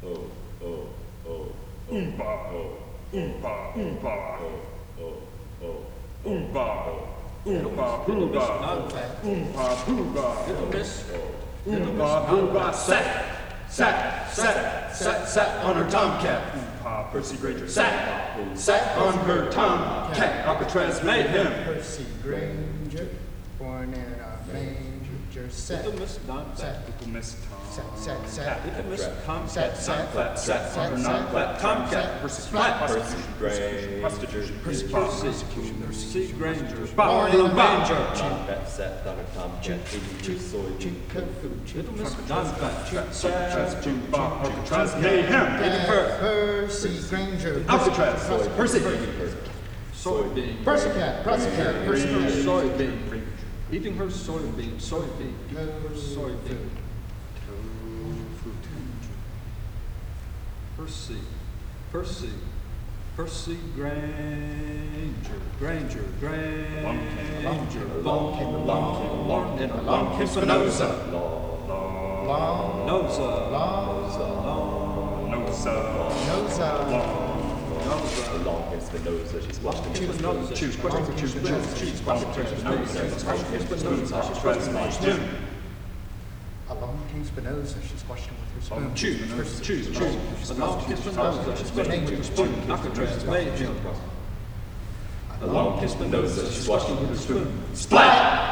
Sat on her tomcat. Percy Granger sat on her tomcat. Alcatraz made him. Percy Granger, born in a manger. Sat on her tomcat. Percy Granger. Percy Granger, born in a manger. Sat on her tomcat. Little Miss Tomcat, Alcatraz made him. Percy Granger. Alcatraz. Percy. soybean, Pussycat. eating her soybean, eating her soybean, eating her soybean. Percy Granger, Long in a long long Spinoza, Spinoza, she's washed him. Choose question for choose Along came Spinoza, she squashed him with her spoon. Choose. Along came Spinoza, she squashed him with her spoon. Alcatraz made him. Along came Spinoza, she washed him with her spoon. Splat!